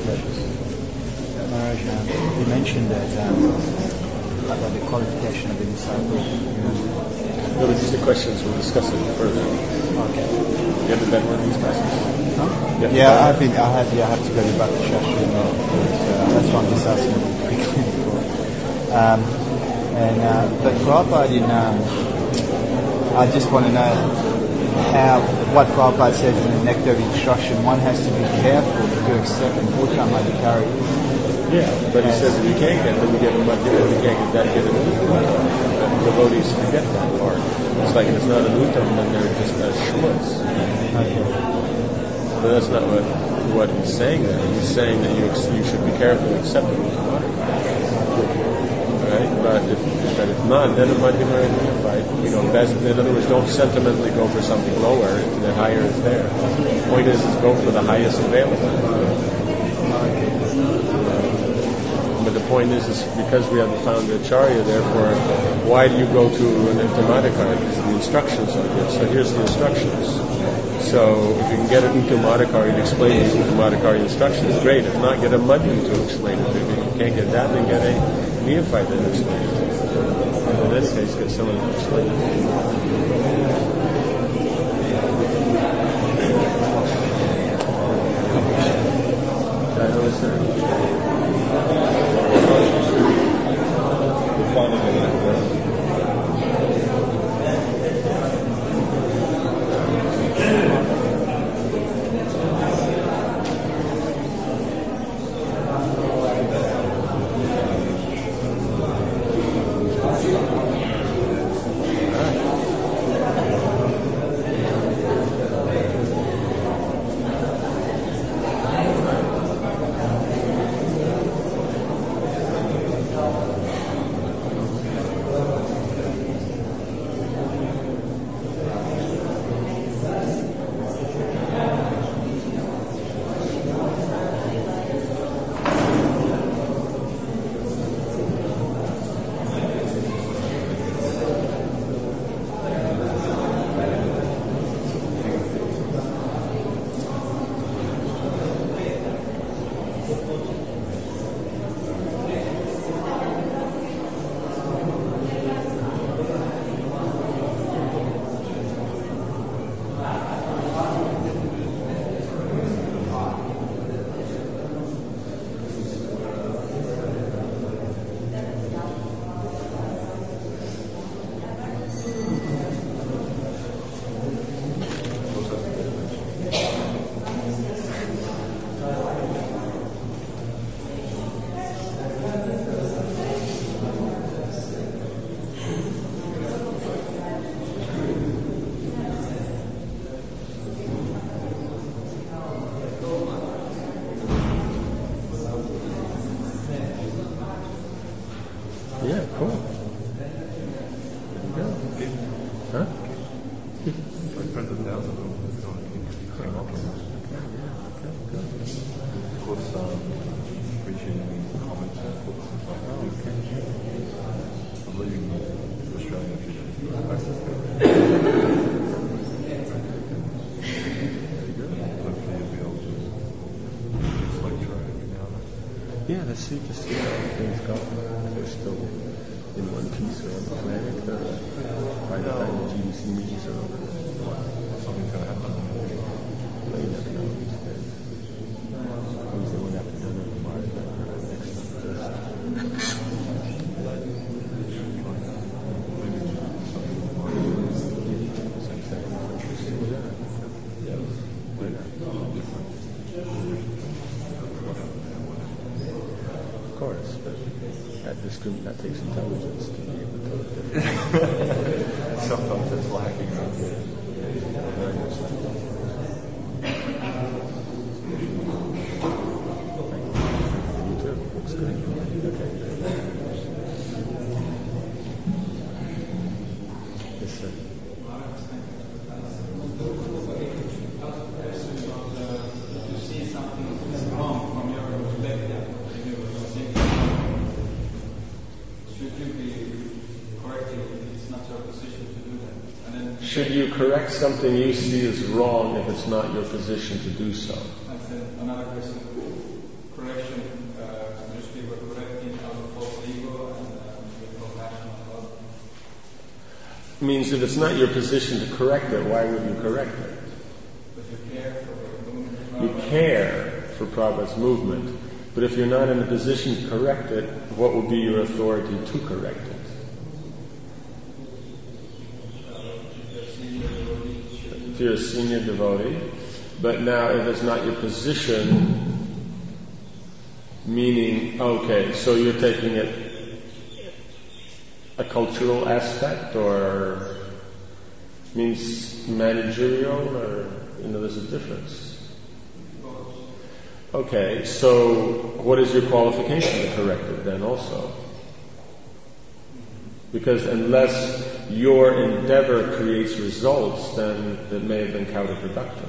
Maharaj, you mentioned that about the qualification of the disciple. No, these are questions we'll discuss it further. Okay. You haven't been one of these classes? Huh? Yeah, I have to go to Bhakti Shastri, that's why I'm just asking quickly. But Prabhupada, I just want to know what Prabhupada says in the Nectar of Instruction. One has to be careful to accept Uttamadhikari. Yeah, but he says if you can't get them, you get them. If you can't get that, get an uttam. Devotees forget that part. It's like if it's not an uttam, then they're just a schmutz. Okay. But that's not what he's saying there. He's saying that you should be careful to accept the Uttamadhikari. Right? But if not, then it might be very unified. In other words, don't sentimentally go for something lower if the higher is there. The point is go for the highest available. But the point is because we have the founder Acharya, therefore, why do you go to an Uttamadhikari? Because the instructions are here. So here's the instructions. So if you can get an Uttamadhikari to explain these Uttamadhikari instructions, great. If not, get a madhyam to explain it. If you can't get that, then get a neophyte to explain it. In this case, get someone to explain it. Did I understand? See how things go. We're still in one piece around the planet. By the time the GDC meetings are over, something's going to happen. Well, you never know these days. Things that won't have to done on Mars next time. Of course, but that takes intelligence to be able to tell the difference. Sometimes it's lacking out there. You too. Looks good. Okay. Yes, sir. You see something is wrong from your perspective. Should you be correcting it if it's not your position to do that? And then should you correct something you see as wrong if it's not your position to do so? I said another question. means if it's not your position to correct it, why would you correct it? But you care for the movement. You care for Prabhupada's movement, but if you're not in a position to correct it, what will be your authority to correct it? If you're a senior devotee, but now if it's not your position, meaning, okay, so you're taking it a cultural aspect, or means managerial, or, there's a difference. Okay, so what is your qualification to correct it then also? Because unless your endeavor creates results, then it may have been counterproductive.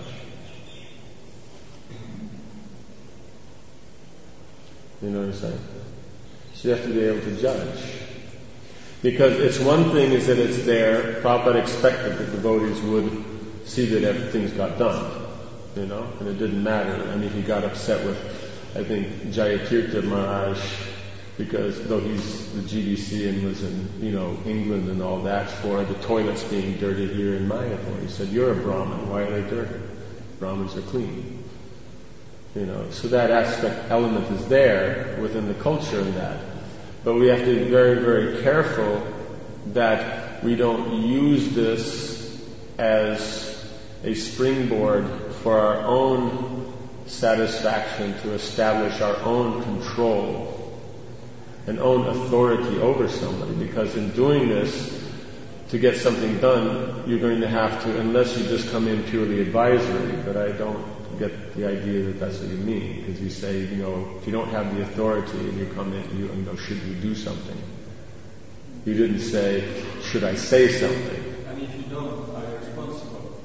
You know what I'm saying? So you have to be able to judge. Because it's one thing is that it's there, Prabhupada expected that devotees would see that everything's got done, and it didn't matter. I mean, he got upset with, I think, Jayatirtha Maharaj, because though he's the GDC and was in, England and all that, for the toilets being dirty here in Mayapur. He said, "You're a Brahmin, why are they dirty? Brahmins are clean." So that element is there within the culture in that. But we have to be very, very careful that we don't use this as a springboard for our own satisfaction to establish our own control and own authority over somebody. Because in doing this, to get something done, you're going to have to, unless you just come in purely advisory, but I don't get the idea that that's what you mean, because you say, if you don't have the authority and you come in, should you do something? You didn't say, should I say something? And if you don't, are you responsible?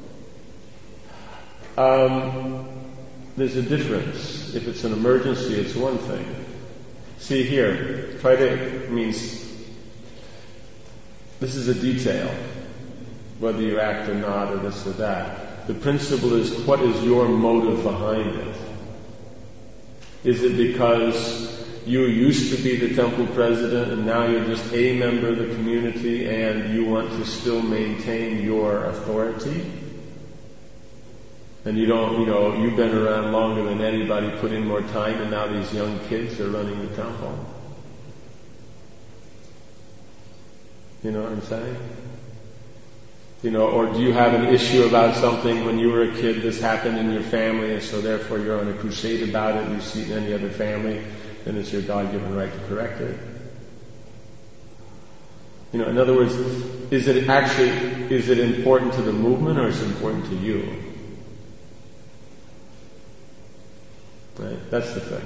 There's a difference. If it's an emergency, it's one thing. See here, means this is a detail, whether you act or not, or this or that. The principle is, what is your motive behind it? Is it because you used to be the temple president and now you're just a member of the community and you want to still maintain your authority? And you don't, you've been around longer than anybody, put in more time, and now these young kids are running the temple. You know what I'm saying? Or do you have an issue about something when you were a kid, this happened in your family, and so therefore you're on a crusade about it, and you see it in any other family, then it's your God-given right to correct it. In other words, is it important to the movement, or is it important to you? Right? That's the thing.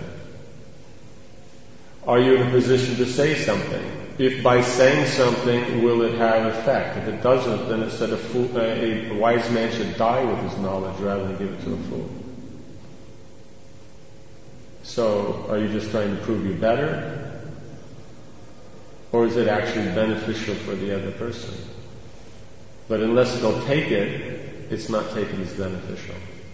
Are you in a position to say something? If by saying something, will it have effect? If it doesn't, then it said a wise man should die with his knowledge rather than give it to a fool. So, are you just trying to prove you're better? Or is it actually beneficial for the other person? But unless they'll take it, it's not taken as beneficial.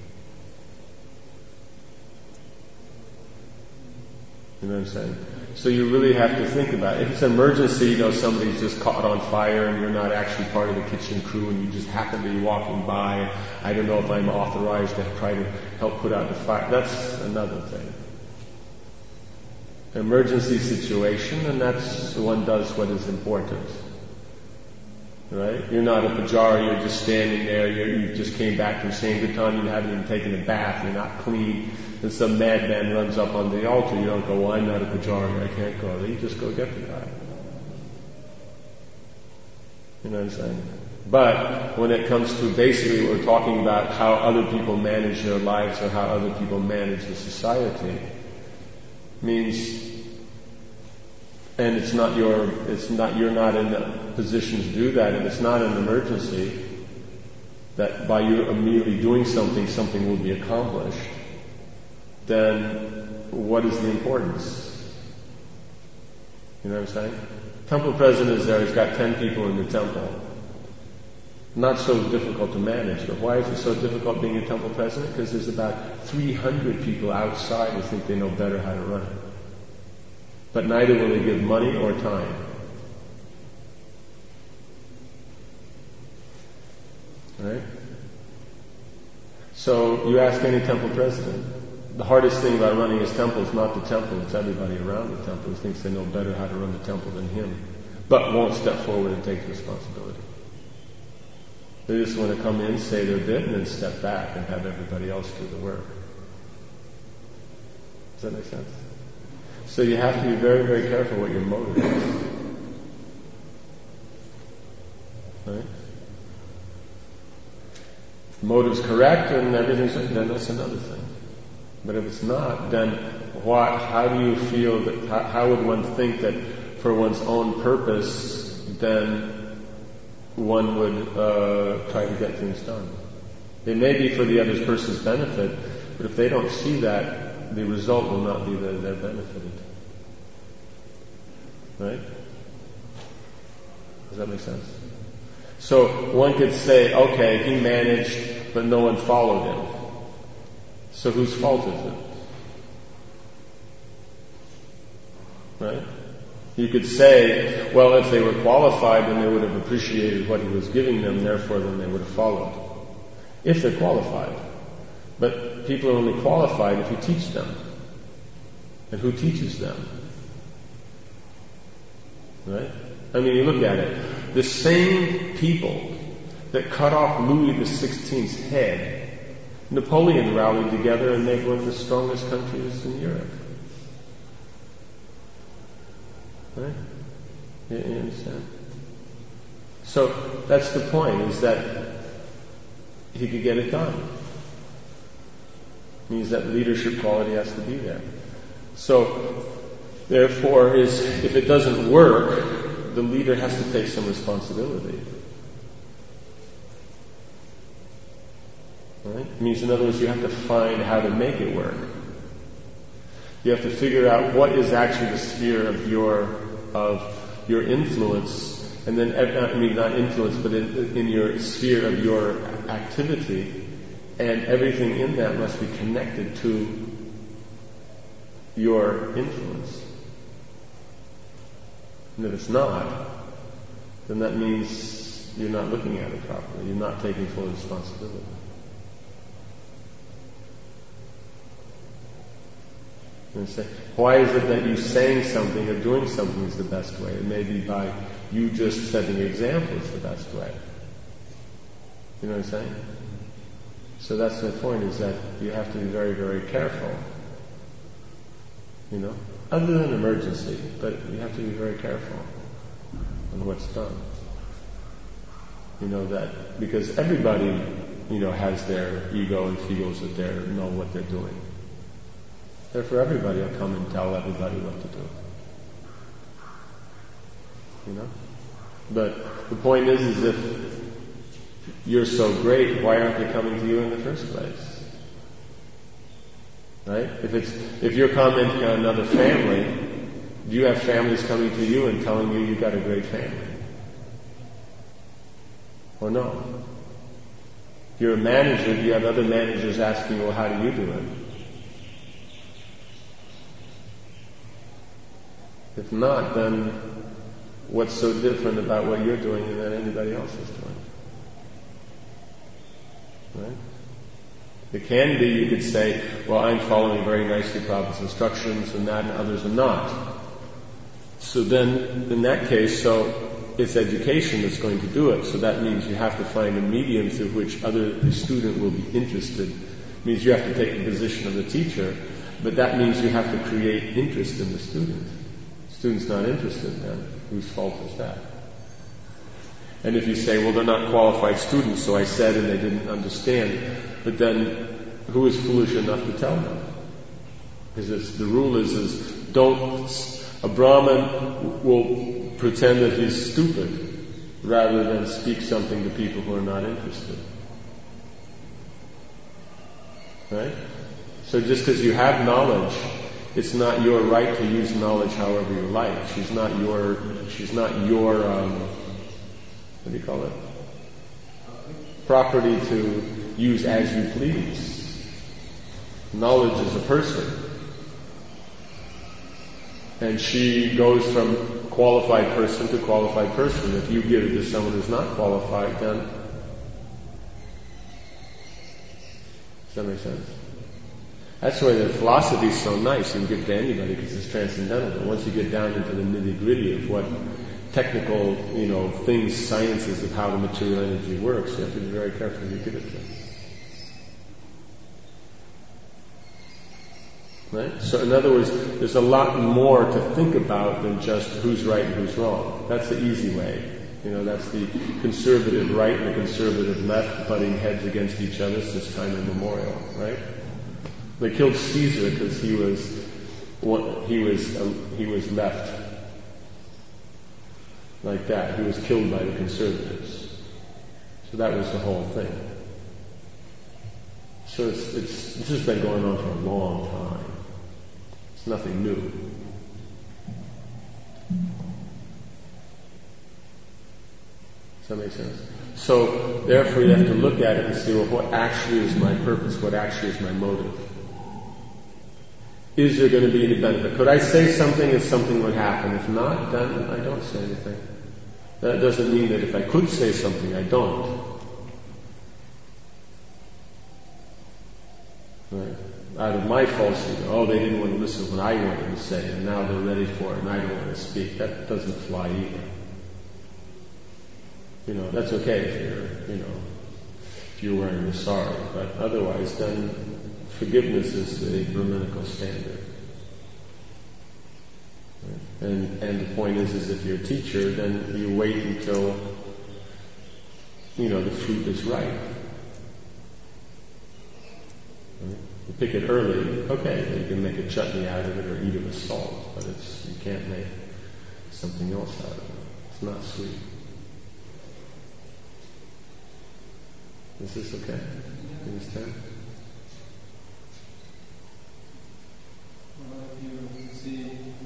You know what I'm saying? So you really have to think about it. If it's an emergency, somebody's just caught on fire and you're not actually part of the kitchen crew and you just happen to be walking by, I don't know if I'm authorized to try to help put out the fire. That's another thing. Emergency situation, and that's one does what is important. Right? You're not a pujari, you're just standing there, you just came back from Sankirtan, you haven't even taken a bath, you're not clean, and some madman runs up on the altar, you don't go, well, I'm not a pujari, I can't go there. You just go get the guy. You know what I'm saying? But when it comes to basically we're talking about how other people manage their lives or how other people manage the society, means, and you're not in a position to do that, and it's not an emergency, that by you immediately doing something will be accomplished, then what is the importance? You know what I'm saying? Temple president is there, he's got 10 people in the temple. Not so difficult to manage, but why is it so difficult being a temple president? Because there's about 300 people outside who think they know better how to run it. But neither will they give money or time. Right? So you ask any temple president, the hardest thing about running his temple is not the temple, it's everybody around the temple who thinks they know better how to run the temple than him, but won't step forward and take responsibility. They just want to come in, say their bit, and then step back and have everybody else do the work. Does that make sense? So you have to be very, very careful what your motive is. Right? If the motive's correct and everything's right, then that's another thing. But if it's not, then how do you feel that, how would one think that for one's own purpose, then one would try to get things done? It may be for the other person's benefit, but if they don't see that, the result will not be that they're benefited. Right? Does that make sense? So one could say, okay, he managed, but no one followed him. So whose fault is it? Right? You could say, well, if they were qualified, then they would have appreciated what he was giving them, therefore then they would have followed. If they're qualified. But people are only qualified if you teach them. And who teaches them? Right? I mean, you look at it. The same people that cut off Louis XVI's head, Napoleon rallied together and made one of the strongest countries in Europe. Right? You understand? So that's the point, is that he could get it done. It means that leadership quality has to be there. So, therefore, if it doesn't work, the leader has to take some responsibility. Right? It means, in other words, you have to find how to make it work. You have to figure out what is actually the sphere of your influence, and then, not influence, but in your sphere of your activity, and everything in that must be connected to your influence. And if it's not, then that means you're not looking at it properly. You're not taking full responsibility. And say, why is it that you saying something or doing something is the best way? It may be by you just setting example is the best way. You know what I'm saying? So that's the point, is that you have to be very, very careful. You know? Other than emergency, but you have to be very careful on what's done. You know that, because everybody, has their ego and feels that they know what they're doing. Therefore, everybody will come and tell everybody what to do. You know? But the point is if you're so great, why aren't they coming to you in the first place? Right? If you're commenting on another family, do you have families coming to you and telling you you've got a great family? Or no? If you're a manager, do you have other managers asking you, well, how do you do it? If not, then what's so different about what you're doing than anybody else is doing? Right? It can be, you could say, well, I'm following very nicely Prabhupada's instructions and that, and others are not. So then, in that case, it's education that's going to do it. So that means you have to find a medium through which the student will be interested. It means you have to take the position of the teacher, but that means you have to create interest in the student. Student's not interested, then whose fault is that? And if you say, well, they're not qualified students, so I said and they didn't understand, but then who is foolish enough to tell them? Because the rule is a Brahmin will pretend that he's stupid rather than speak something to people who are not interested. Right? So just because you have knowledge, it's not your right to use knowledge however you like. She's not your what do you call it? Property to use as you please. Knowledge is a person. And she goes from qualified person to qualified person. If you give it to someone who's not qualified, then Does that make sense? That's why the philosophy is so nice. You can give it to anybody because it's transcendental. But once you get down into the nitty-gritty of what technical, things, sciences of how the material energy works, you have to be very careful who you give it to. Right? So in other words, there's a lot more to think about than just who's right and who's wrong. That's the easy way. That's the conservative right and the conservative left butting heads against each other since time immemorial, right? They killed Caesar because he was left like that. He was killed by the conservatives. So that was the whole thing. So this has been going on for a long time. It's nothing new. Does that make sense? So therefore you have to look at it and say, well, what actually is my purpose? What actually is my motive? Is there going to be any benefit? Could I say something and something would happen? If not, then I don't say anything. That doesn't mean that if I could say something, I don't. Right? Out of my false ego, they didn't want to listen to what I wanted to say, and now they're ready for it, and I don't want to speak. That doesn't fly either. That's okay if you're wearing the sari, but otherwise, then forgiveness is the Brahminical standard. Right? And the point is if you're a teacher, then you wait until the fruit is ripe. Right? You pick it early, okay, you can make a chutney out of it or eat it with salt, but you can't make something else out of it. It's not sweet. Is this okay? You understand? Well, if you see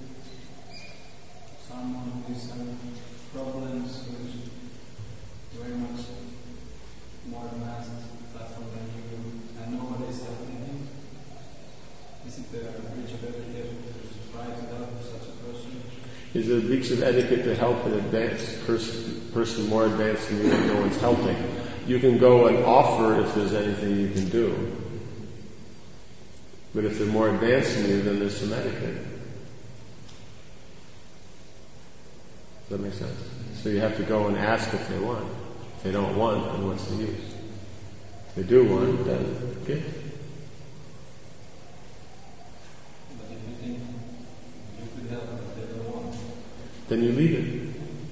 someone with some problems, who is very much more advanced platform than you, and nobody is helping him, is it a breach of etiquette to try to help such a person? Is it a breach of etiquette to help an advanced person more advanced than you and no one's helping? You can go and offer if there's anything you can do. But if they're more advanced than you, then there's some etiquette. Does that make sense? So you have to go and ask if they want. If they don't want, then what's the use? If they do want, then give. But if you think you could help if they don't want, then you leave it.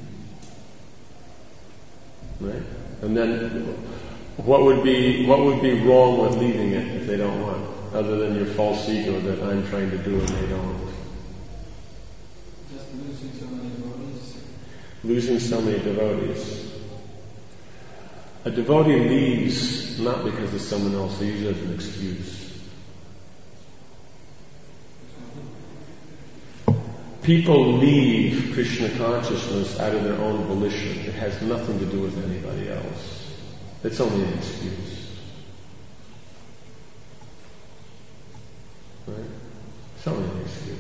Right? And then what would be wrong with leaving it if they don't want? Other than your false ego that I'm trying to do and they don't. just losing so many devotees. Losing so many devotees. A devotee leaves not because of someone else, they use it as an excuse. People leave Krishna consciousness out of their own volition. It has nothing to do with anybody else. It's only an excuse. Right? It's only an excuse.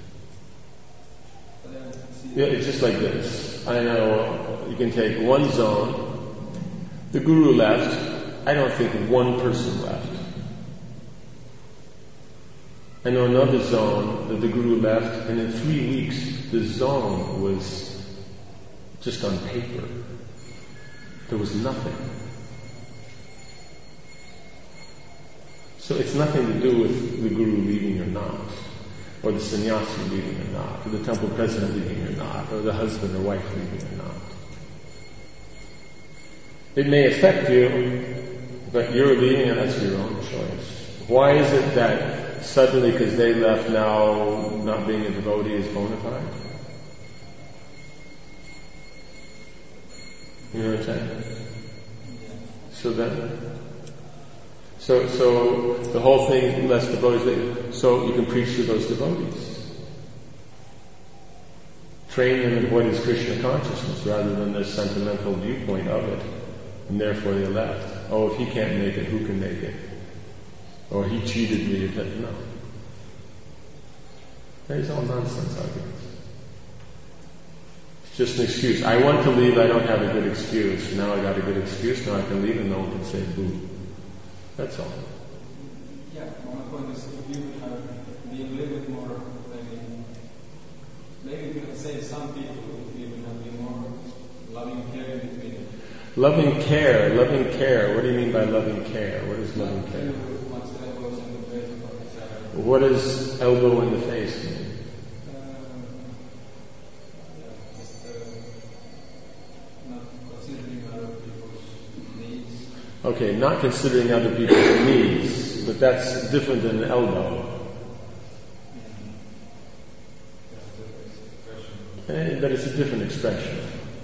Yeah, it's just like this. I know you can take one zone. The guru left. I don't think one person left. I know another zone that the guru left, and in 3 weeks the zone was just on paper. There was nothing. So it's nothing to do with the guru leaving or not, or the sannyasi leaving or not, or the temple president leaving or not, or the husband or wife leaving or not. It may affect you, but you're leaving and that's your own choice. Why is it that suddenly, because they left, now not being a devotee is bona fide? You know what I'm saying? So the whole thing, less devotees, so you can preach to those devotees. Train them in what is Krishna consciousness rather than their sentimental viewpoint of it. And therefore they left. Oh, if he can't make it, who can make it? Or he cheated me. No. It's all nonsense arguments. It's just an excuse. I want to leave, I don't have a good excuse. Now I got a good excuse, now I can leave and no one can say boo. That's all. Yeah, my point is if you would have been a little bit more, maybe we could say some people, if you would have been more loving care between them. Loving care. What do you mean by loving care? What is loving care? What does elbow in the face mean? Not considering other people's needs. Okay, not considering other people's needs, but that's different than an elbow. But it's a different expression.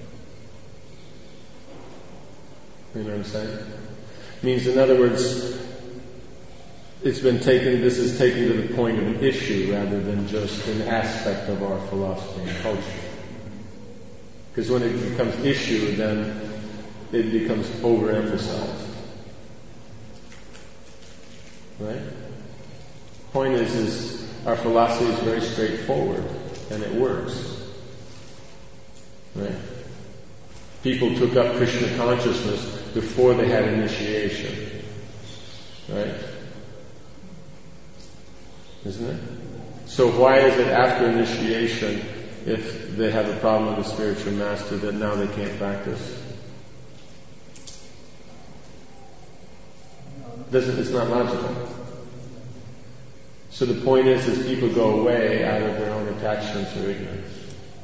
You know what I'm saying? Means, in other words, this is taken to the point of an issue rather than just an aspect of our philosophy and culture. Because when it becomes issue, then it becomes overemphasized. Right? Point is our philosophy is very straightforward and it works. Right? People took up Krishna consciousness before they had initiation. Right? Isn't it? So why is it after initiation, if they have a problem with the spiritual master, that now they can't practice? It's not logical. So the point is people go away out of their own attachments or ignorance.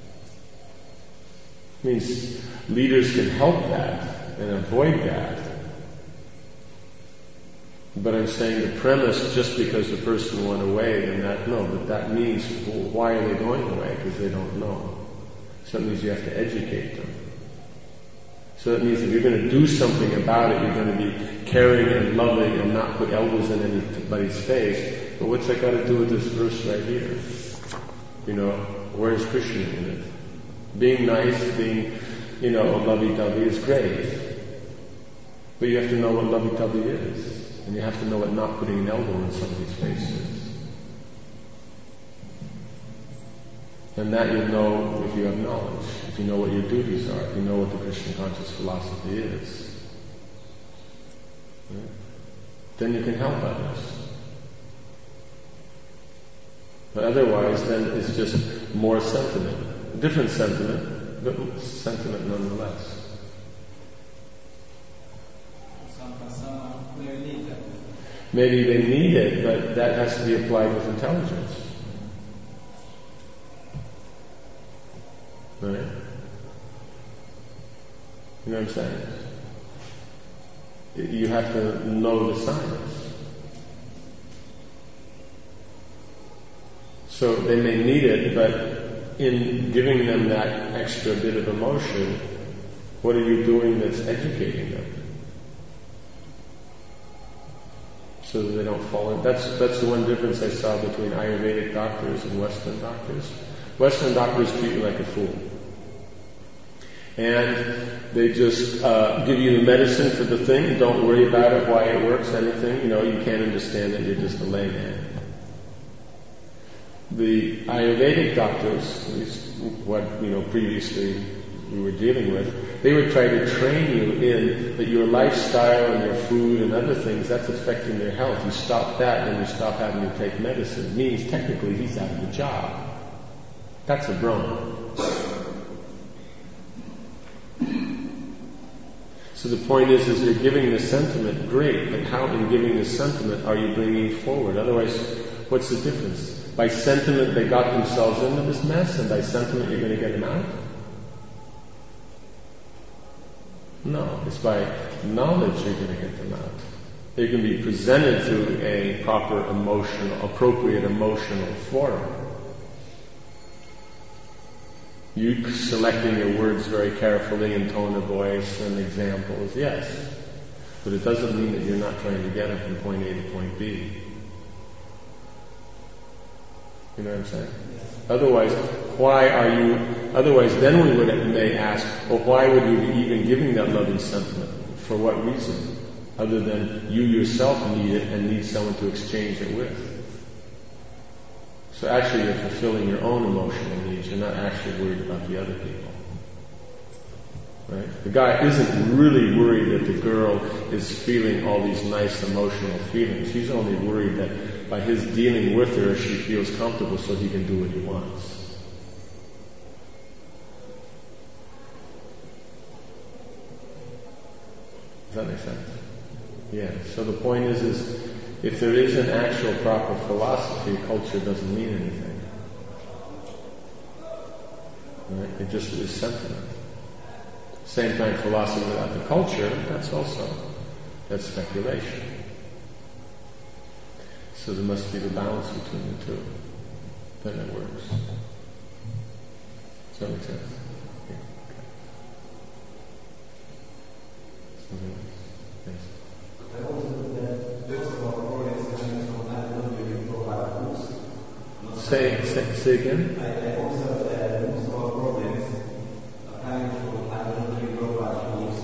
It means leaders can help that and avoid that. But I'm saying the premise, just because the person went away, then but that means, why are they going away? Because they don't know. So that means you have to educate them. So that means if you're going to do something about it, you're going to be caring and loving and not put elbows in anybody's face. But what's that got to do with this verse right here? Where's Krishna in it? Being nice, being, lovey-dovey is great. But you have to know what lovey-dovey is. And you have to know what not putting an elbow in somebody's face is. And that you know if you have knowledge, if you know what your duties are, if you know what the Krishna conscious philosophy is. Right? Then you can help others. But otherwise, then it's just more sentiment. Different sentiment, but sentiment nonetheless. Maybe they need it, but that has to be applied with intelligence. Right? You know what I'm saying? You have to know the science. So they may need it, but in giving them that extra bit of emotion, what are you doing that's educating them? So that they don't fall in. That's the one difference I saw between Ayurvedic doctors and Western doctors. Western doctors treat you like a fool. And they just give you the medicine for the thing. Don't worry about it, why it works, anything. You can't understand it, you're just a layman. The Ayurvedic doctors, at least what previously we were dealing with, they would try to train you in that your lifestyle and your food and other things, that's affecting their health. You stop that and you stop having to take medicine. It means technically he's out of a job. That's a Brahman. So the point is you're giving the sentiment, great, but how in giving the sentiment are you bringing forward? Otherwise, what's the difference? By sentiment they got themselves into this mess, and by sentiment you're going to get them out? No, it's by knowledge you're going to get them out. They can be presented through a proper appropriate emotional forum. You selecting your words very carefully in tone of voice and examples, yes. But it doesn't mean that you're not trying to get them from point A to point B. You know what I'm saying? Otherwise, then we may ask, well, why would you be even giving that loving sentiment? For what reason? Other than you yourself need it and need someone to exchange it with. So actually you're fulfilling your own emotional needs. You're not actually worried about the other people. Right? The guy isn't really worried that the girl is feeling all these nice emotional feelings. He's only worried that by his dealing with her, she feels comfortable so he can do what he wants. Does that make sense? Yeah. So the point is if there is an actual proper philosophy, culture doesn't mean anything. Right? It just is sentiment. Same time, philosophy without the culture, that's speculation. So there must be the balance between the two. Then it works. Does that make sense? Yeah. Okay. Yes. Say again? I observed that most of our problems are coming from undeveloping global rules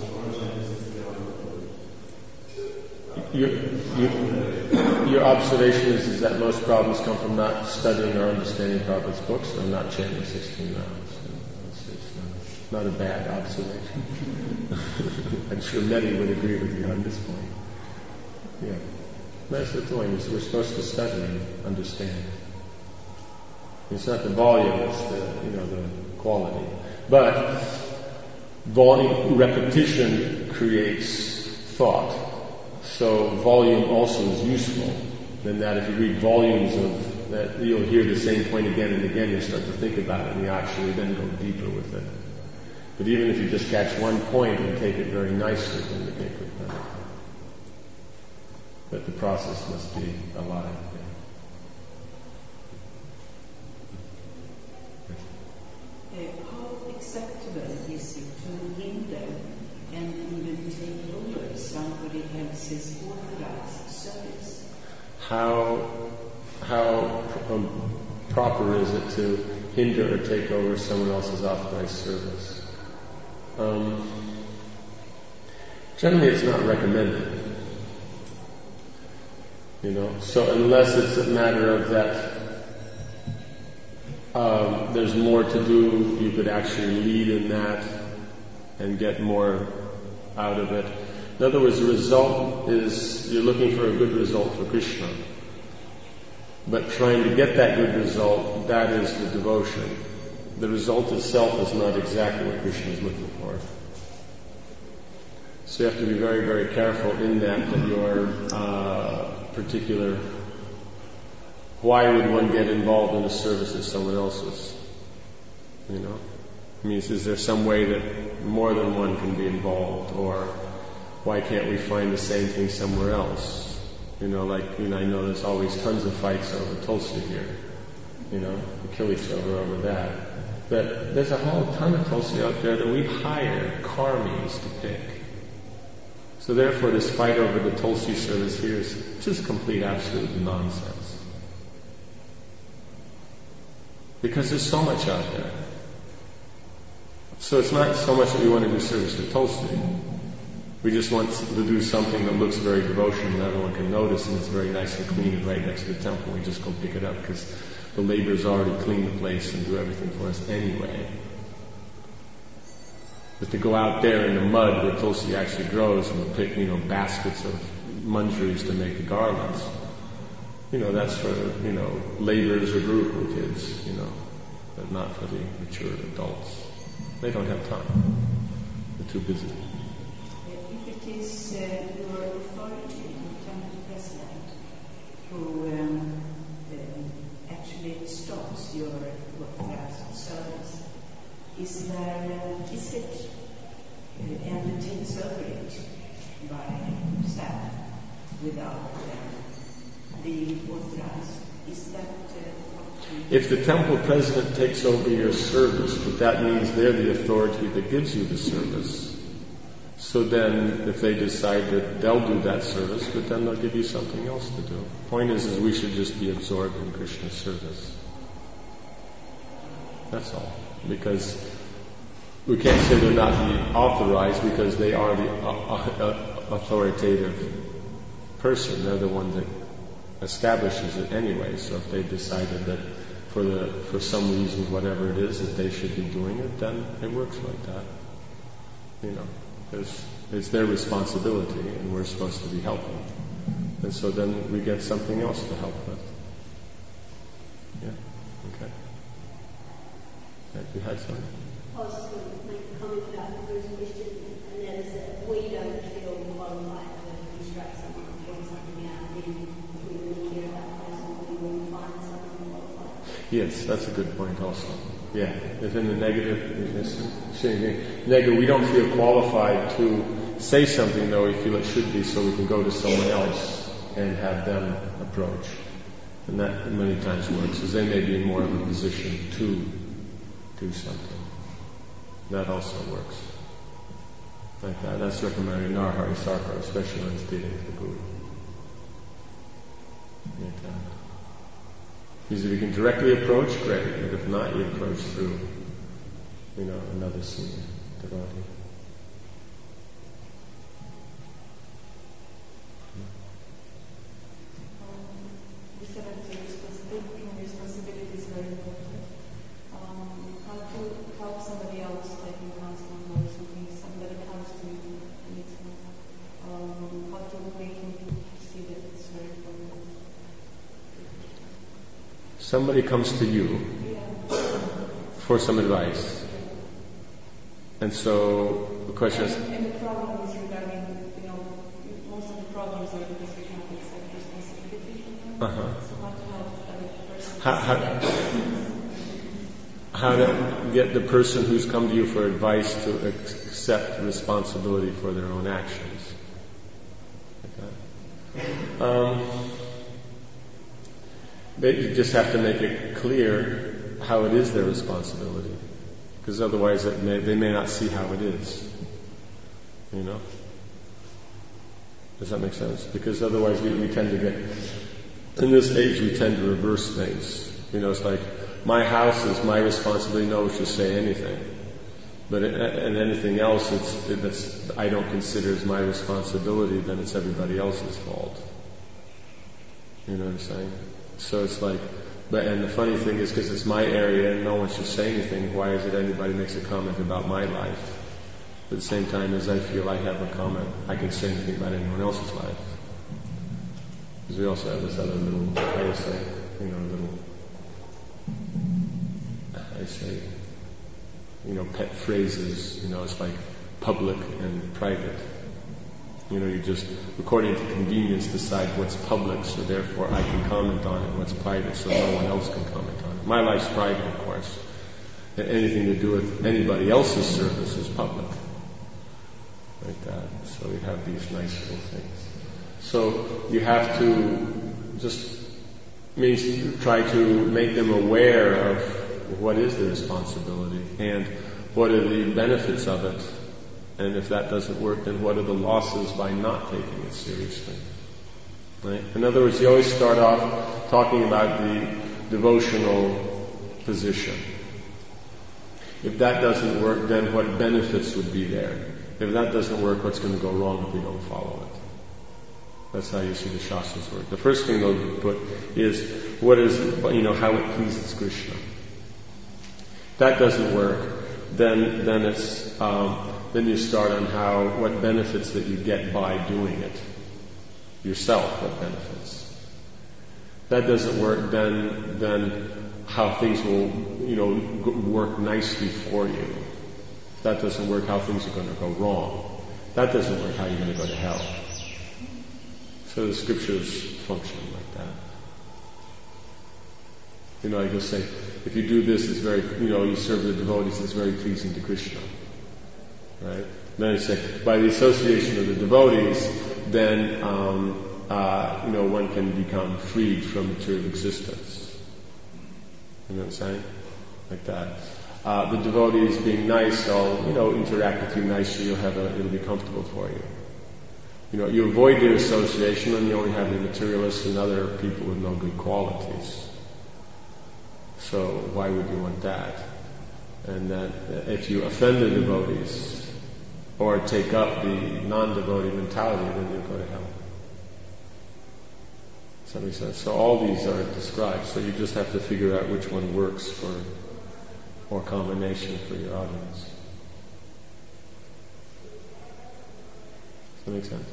or Your observation is that most problems come from not studying or understanding Prabhupada's books or not chanting 16 rounds. It's not a bad observation. I'm sure many would agree with you on this point. Yeah. That's the point, is we're supposed to study and understand. It's not the volume, it's the quality. But volume, repetition creates thought. So volume also is useful. In that if you read volumes of that, you'll hear the same point again and again, you start to think about it and you actually then go deeper with it. But even if you just catch one point and take it very nicely, then you take it better. But the process must be alive. How acceptable is it to hinder and even take over somebody else's authorized service? How proper is it to hinder or take over someone else's authorized service? Generally, it's not recommended. So unless it's a matter of that. There's more to do, you could actually lead in that and get more out of it. In other words, the result is you're looking for a good result for Krishna. But trying to get that good result, that is the devotion. The result itself is not exactly what Krishna is looking for. So you have to be very, very careful in that your particular... Why would one get involved in a service of someone else's? I mean, is there some way that more than one can be involved? Or why can't we find the same thing somewhere else? I know there's always tons of fights over Tulsi here. We kill each other over that. But there's a whole ton of Tulsi out there that we hire karmis to pick. So therefore this fight over the Tulsi service here is just complete absolute nonsense. Because there's so much out there. So it's not so much that we want to do service to Tulsi. We just want to do something that looks very devotional and everyone can notice, and it's very nice and clean and right next to the temple. We just go pick it up because the laborers already clean the place and do everything for us anyway. But to go out there in the mud where Tulsi actually grows and pick, baskets of manjaris to make the garlands, that's for, laborers or Gurukul kids, but not for the mature adults. They don't have time. They're too busy. If it is your authority, the temple president, who actually stops your authorized service, is it and takes over it by staff without being authorized? Is that if the temple president takes over your service, but that means they're the authority that gives you the service. So then, if they decide that they'll do that service, but then they'll give you something else to do. Point is we should just be absorbed in Krishna's service. That's all. Because we can't say they're not the authorized, because they are the authoritative person. They're the one that establishes it anyway. So if they decided that for some reason, whatever it is, that they should be doing it, then it works like that. because it's their responsibility and we're supposed to be helping. And so then we get something else to help with. Yeah? Okay. You had something? I was just going to make a comment about the first question, and that is that we don't feel qualified to instruct someone to get something out, then we really care about the person, we will find someone qualified. Yes, that's a good point also. Yeah, if in the negative, we don't feel qualified to say something though we feel it should be, so we can go to someone else and have them approach. And that many times works, because they may be in more of a position to do something. That also works. Like that. That's recommended in Narahari Sarkar, especially when it's dealing with the Guru. Like that. Because if you can directly approach, great. But if not, you approach through, another senior devotee. Responsibility is very important. How to help somebody else, like in counseling or something, somebody comes to you and needs help. How to make him see that it's very important. Somebody comes to you for some advice. And so the question is... And the problem is regarding, most of the problems are because we can't accept responsibility from them. So how to help other person how to get the person who's come to you for advice to accept responsibility for their own actions. You just have to make it clear how it is their responsibility, because otherwise they may not see how it is. Does that make sense? Because otherwise we tend to get, in this age we tend to reverse things. It's like, my house is my responsibility, no one should say anything. But and anything else that's I don't consider as my responsibility, then it's everybody else's fault. You know what I'm saying? So it's like, and the funny thing is, because it's my area and no one should say anything, why is it anybody makes a comment about my life? But at the same time as I feel I have a comment, I can say anything about anyone else's life. Because we also have this other little, pet phrases, it's like public and private. You just, according to convenience, decide what's public, so therefore I can comment on it, what's private, so no one else can comment on it. My life's private, of course. And anything to do with anybody else's service is public. Like that. So we have these nice little things. So you have to try to make them aware of what is the responsibility and what are the benefits of it. And if that doesn't work, then what are the losses by not taking it seriously? Right? In other words, you always start off talking about the devotional position. If that doesn't work, then what benefits would be there? If that doesn't work, what's going to go wrong if we don't follow it? That's how you see the Shastras work. The first thing they'll put is how it pleases Krishna. If that doesn't work, then it's then you start on what benefits that you get by doing it yourself. What benefits? If that doesn't work, then how things will work nicely for you. If that doesn't work, how things are going to go wrong. If that doesn't work, how you're going to go to hell. So the scriptures function like that. I just say, if you do this, it's very, you serve the devotees, it's very pleasing to Krishna. Right? Then I say, by the association of the devotees, then, one can become freed from material existence. You know what I'm saying? Like that. The devotees being nice, they'll, interact with you nicely, it'll be comfortable for you. You avoid their association and you only have the materialists and other people with no good qualities. So why would you want that? And that if you offend the devotees or take up the non-devotee mentality, then you'll go to hell. Does that make sense? So all these are described. So you just have to figure out which one works or combination for your audience. Does that make sense?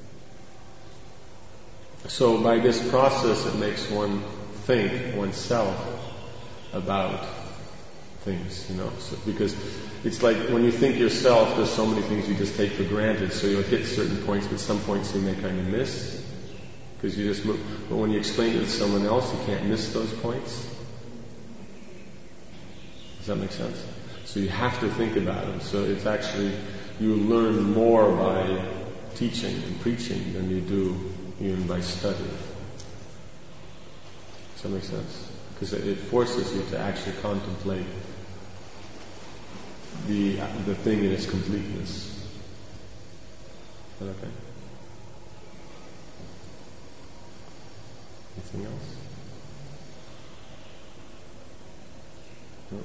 So by this process, it makes one think oneself about things, So, because it's like when you think yourself, there's so many things you just take for granted. So you'll hit certain points, but some points you may kind of miss because you just move. But when you explain it to someone else, you can't miss those points. Does that make sense? So you have to think about them. So it's actually, you learn more by teaching and preaching than you do even by studying. Does that make sense? Because it forces you to actually contemplate the thing in its completeness. Is that okay? Anything else? No?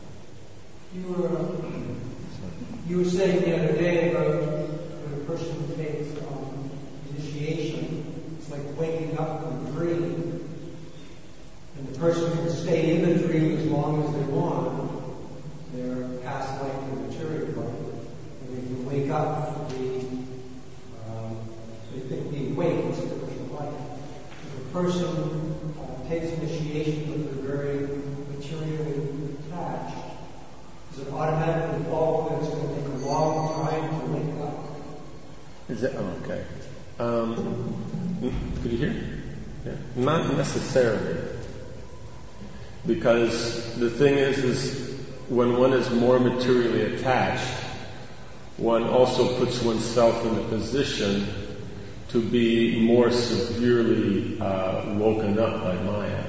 You were saying the other day about when a person takes initiation, it's like waking up from a dream, and the person can stay in the dream as long as they want. Their past life and material life, and they can wake up to be awake in spiritual life. If a person takes initiation with a very materially attached, does it automatically follow that it's going to take a long time to wake up? Is that okay? Could you hear? Yeah. Not necessarily, because the thing is when one is more materially attached, one also puts oneself in a position to be more severely woken up by Maya.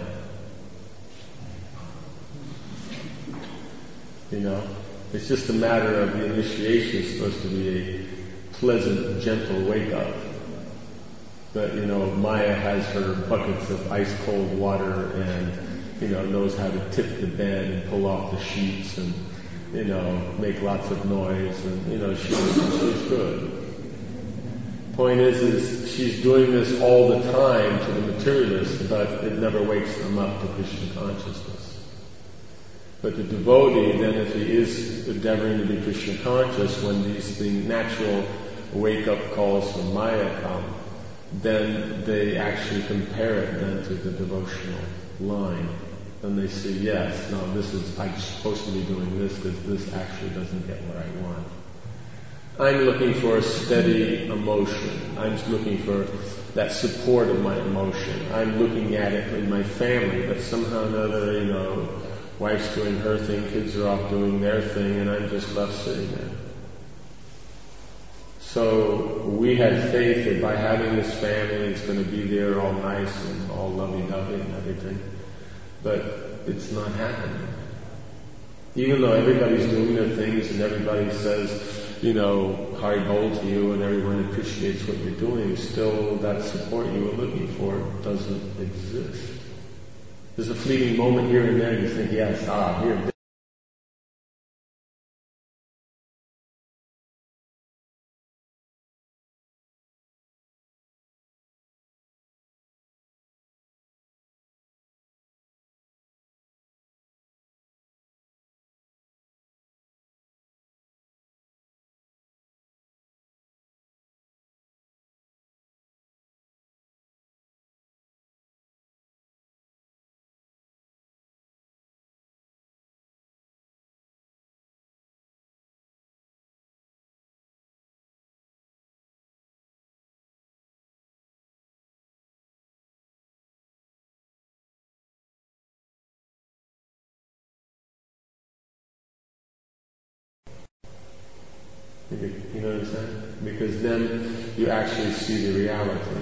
It's just a matter of the initiation is supposed to be a pleasant, gentle wake up. But, Maya has her buckets of ice cold water and knows how to tip the bed and pull off the sheets and, make lots of noise and, she's good. Point is she's doing this all the time to the materialist, but it never wakes them up to Krishna consciousness. But the devotee, then, if he is endeavoring to be Krishna conscious, when these natural wake-up calls from Maya come, then they actually compare it then to the devotional line. Then they say, yes, no, I'm supposed to be doing this because this actually doesn't get what I want. I'm looking for a steady emotion. I'm looking for that support of my emotion. I'm looking at it in my family, but somehow or another, wife's doing her thing, kids are off doing their thing, and I'm just left sitting there. So we had faith that by having this family, it's going to be there all nice and all lovey-dovey and everything. But it's not happening. Even though everybody's doing their things and everybody says, Haribol to you and everyone appreciates what you're doing, still that support you were looking for doesn't exist. There's a fleeting moment here and there you think, yes, here. You know what I'm saying? Because then you actually see the reality.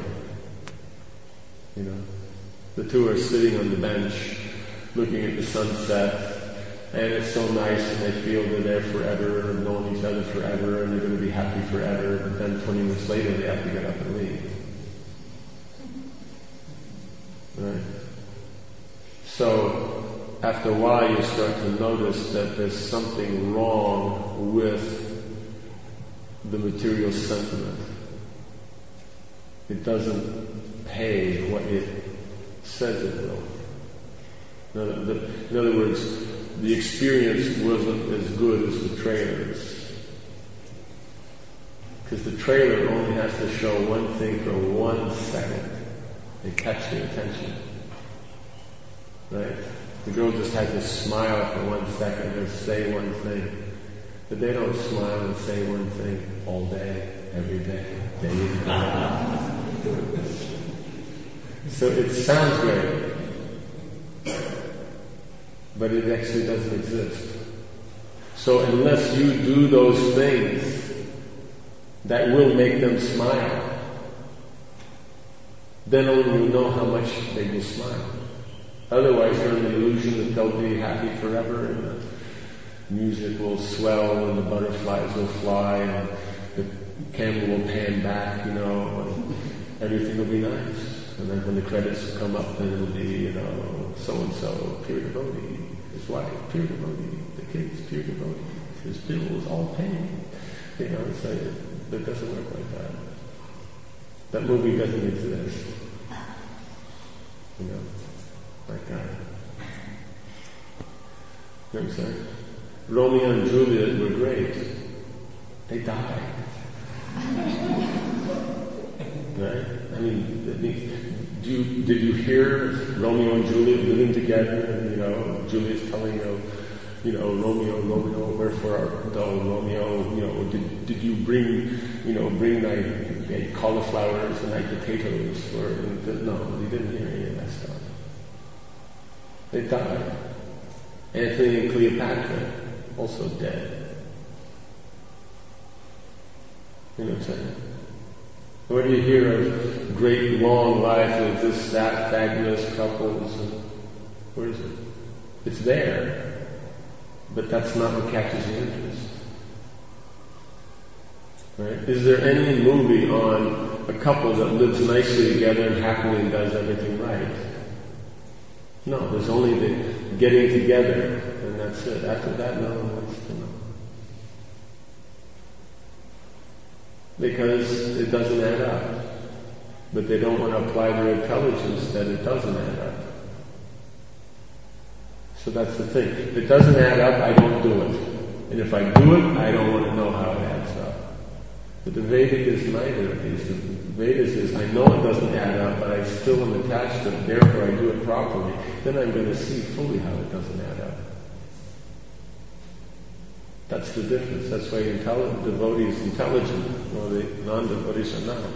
The two are sitting on the bench, looking at the sunset, and it's so nice, and they feel they're there forever, and knowing each other forever, and they're going to be happy forever, but then 20 minutes later they have to get up and leave. Right? So, after a while you start to notice that there's something wrong with the material sentiment. It doesn't pay what it says it will. In other words, the experience wasn't as good as the trailers. Because the trailer only has to show one thing for 1 second. They catch the attention. Right? The girl just has to smile for 1 second or say one thing. But they don't smile and say one thing all day, every day, day in, day out. So it sounds great, but it actually doesn't exist. So unless you do those things that will make them smile, then only you know how much they will smile. Otherwise, you're in the illusion that they'll be happy forever, and the music will swell, and the butterflies will fly, and the camera will pan back, and everything will be nice. And then when the credits come up, then it'll be, so-and-so, pure devotee, his wife, pure devotee, the kids, pure devotee, his bills all paid. So it doesn't work like that. That movie doesn't exist. Like that. You know what I'm saying? Romeo and Juliet were great. They died. Right? I mean, did you hear Romeo and Juliet living together? And Juliet's telling Romeo, wherefore art thou, Romeo? Did you bring thy cauliflowers and thy potatoes? No, he didn't hear any of that stuff. They died. Antony and Cleopatra, also dead. You know what I'm saying? Where do you hear of great long life of this, that, fabulous couples? Where is it? It's there, but that's not what catches your interest. Right? Is there any movie on a couple that lives nicely together and happily and does everything right? No, there's only the getting together, and that's it. After that, no one wants to know. Because it doesn't add up. But they don't want to apply their intelligence that it doesn't add up. So that's the thing. If it doesn't add up, I don't do it. And if I do it, I don't want to know how it adds up. But the Vedic is neither of these. The Vedas is, I know it doesn't add up, but I still am attached to it, therefore I do it properly. Then I'm going to see fully how it doesn't add up. That's the difference. That's why devotees intelligent, while the non-devotees are not.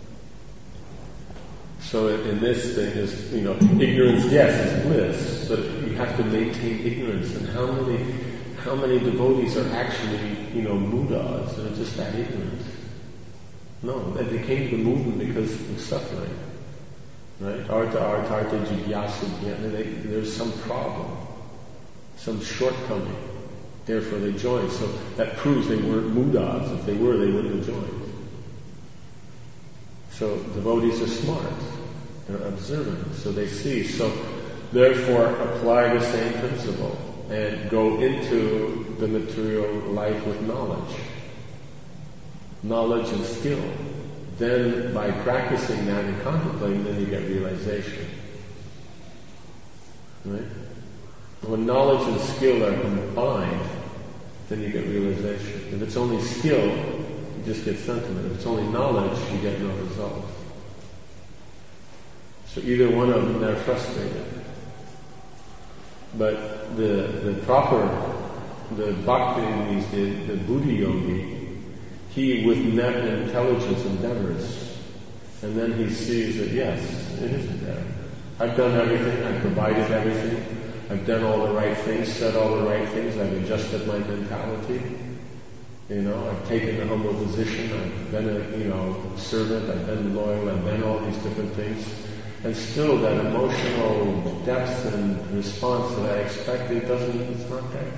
So in this thing is, ignorance, yes, is bliss, but you have to maintain ignorance. And how many devotees are actually, mudas that are just that ignorant? No, they came to the movement because of suffering. Right? Artha, jigyasu, there's some problem, some shortcoming. Therefore they joined. So that proves they weren't mudas. If they were, they wouldn't have joined. So devotees are smart. They're observant. So they see. So therefore apply the same principle and go into the material life with knowledge. Knowledge and skill. Then by practicing that and contemplating, then you get realization. Right? When knowledge and skill are combined, then you get realization. If it's only skill, you just get sentiment. If it's only knowledge, you get no result. So either one of them, they're frustrated. But the bhakti, the buddhi yogi, he with net intelligence endeavors, and then he sees that yes, it isn't there. I've done everything, I've provided everything, I've done all the right things, said all the right things, I've adjusted my mentality, I've taken a humble position, I've been a, servant, I've been loyal, I've done all these different things, and still that emotional depth and response that I expected it's not there.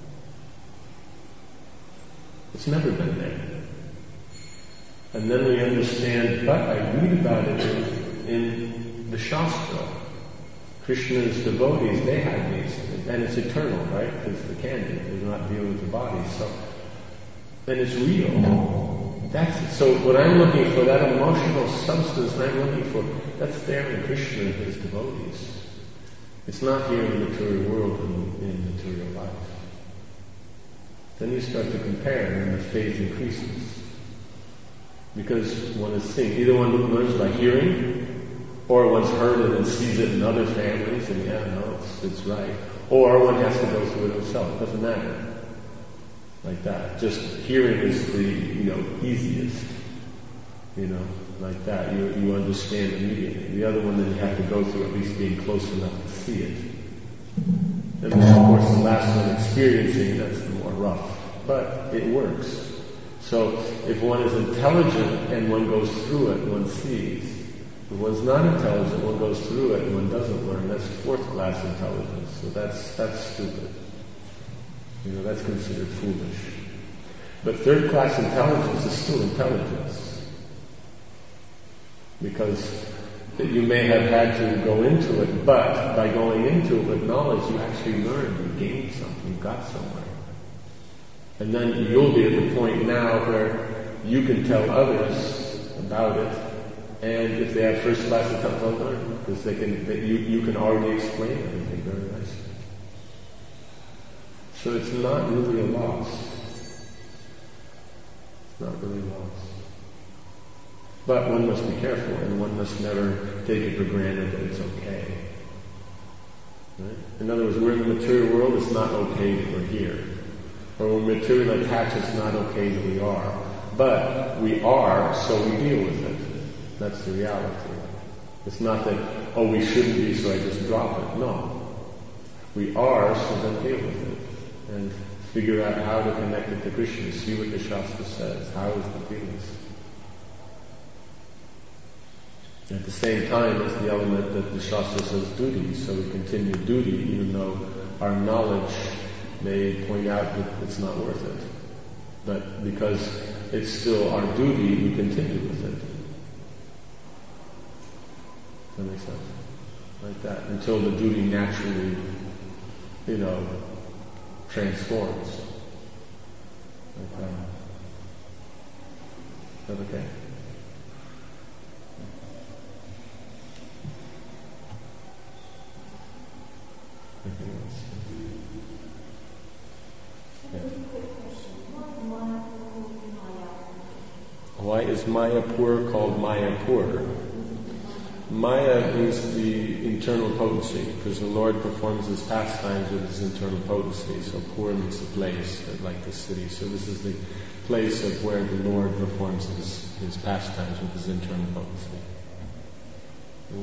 It's never been there. And then we understand, but I read about it in the Shastra. Krishna's devotees, they had these, and it's eternal, right? Because the candy, they're not dealing with the body. So, and it's real. So what I'm looking for, that emotional substance that I'm looking for, that's there in Krishna and his devotees. It's not here in the material world and in material life. Then you start to compare, and the faith increases. Because one is seeing. Either one learns by hearing, or one's heard it and sees it in other families, and it's right. Or one has to go through it himself. It doesn't matter. Like that. Just hearing is the, easiest. Like that. You understand immediately. The other one, then you have to go through at least being close enough to see it. And then, of course, the last one, experiencing, that's the more rough. But it works. So if one is intelligent and one goes through it, one sees. If one's not intelligent, one goes through it and one doesn't learn. That's fourth class intelligence. So that's stupid. That's considered foolish. But third class intelligence is still intelligence. Because you may have had to go into it, but by going into it with knowledge, you actually learned, you gained something, you got somewhere. And then you'll be at the point now where you can tell others about it, and if they have first class intelligence, they'll learn, because you can already explain everything very nicely. So it's not really a loss. It's not really a loss. But one must be careful, and one must never take it for granted that it's okay. Right? In other words, we're in the material world, it's not okay that we're here. Or when material attached, it's not okay that we are. But we are, so we deal with it. That's the reality. It's not that, we shouldn't be, so I just drop it. No. We are, so then deal with it. And figure out how to connect it to Krishna. See what the Shastra says. How is the feelings? At the same time, it's the element that the Shastra says duty. So we continue duty, even though our knowledge may point out that it's not worth it. But because it's still our duty, we continue with it. Does that make sense? Like that. Until the duty naturally, transforms. Like that. Is that okay? Anything else? Why is Mayapur called Mayapur? Maya is the internal potency, because the Lord performs His pastimes with His internal potency. So Pur means the place, like the city. So this is the place of where the Lord performs His pastimes with His internal potency. Yeah.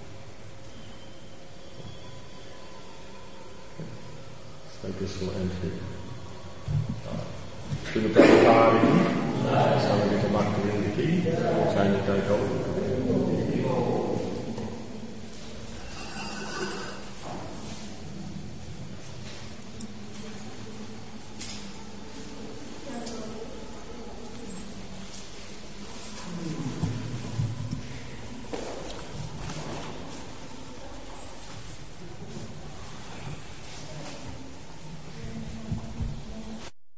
So I guess we'll end here. Srila Prabhupada ki, Samagita Bhaktivinoda ki, Chaitanya Gaur